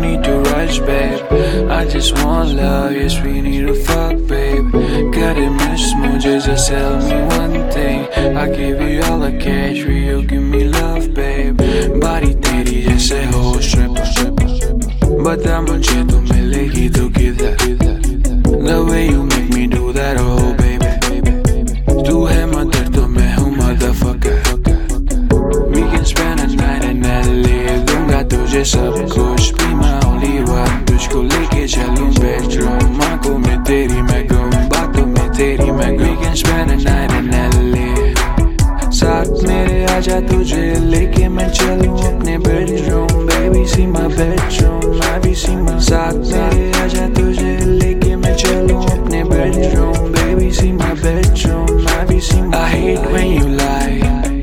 need to rush, babe. I just want love, yes we need to fuck, babe. Gotta miss mujhe, just tell me one thing. I give you all the cash, will you give me love, babe? Body teri jaise ho stripper. Bata mujhe tu milegi to kidhar. The way you make me do that, oh baby. Tu hai mother to main hu motherfucker. We can spend a night in LA. Dunga tujhe sab kuch, be my only one. Tujhko leke chalun bedroom. Aankhon mein teri main gum, baaton mein teri main gum. We can spend a night in LA. साथ मेरे आजा तुझे लेके मैं चलूं अपने bedroom. Baby see my bedroom, I be see my. साथ मेरे आजा तुझे लेके मैं चलूं अपने bedroom. Baby see my bedroom, I be see my. I hate when you lie.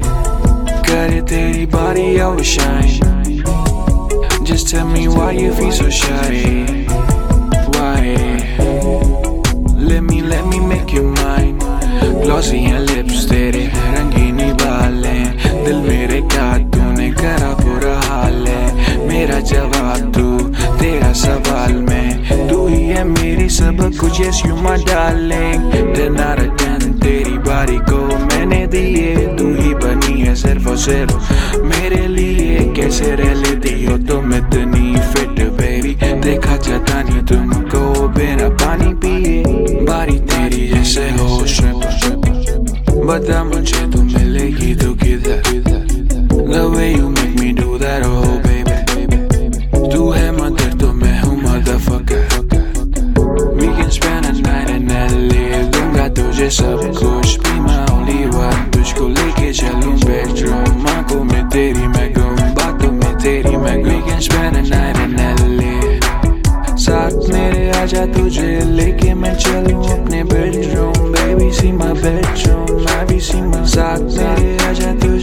करे तेरी body always shine. Just tell me why you feel so shy. Why? Let me make you mine. Glossy and lips तेरे रंगीनी बाल हैं. दिल मेरे का तूने करा बुरा हाल है. मेरा जवाब तू, तेरा सवाल मैं. तू ही है मेरी सब कुछ, yes you my darling. 10 out of 10 तेरी बारी को मैंने दिए. तू ही बनी है सिर्फ और सिर्फ मेरे लिए. कैसे रह लेती हो तुम इतनी फिट बेबी. देखा जाता नहीं तुमको बिना पानी पिए. बारी तेरी जैसे हो stripper. बता मुझे तू मिलेगी तो किधर. The way you make me do that, oh baby. तू है mother तो मैं हूँ motherfucker. We can spend a night in LA. दूंगा तुझे सब कुछ, be my only one. तुझको लेके चलूं bedroom. आँखों में तेरी मैं गुम, बातों में तेरी मैं गुम. We can spend a night in LA. साथ मेरे आजा तुझे लेके मैं चलूं अपने bedroom. Baby see my bedroom, I be see my. साथ मेरे आजा तुझे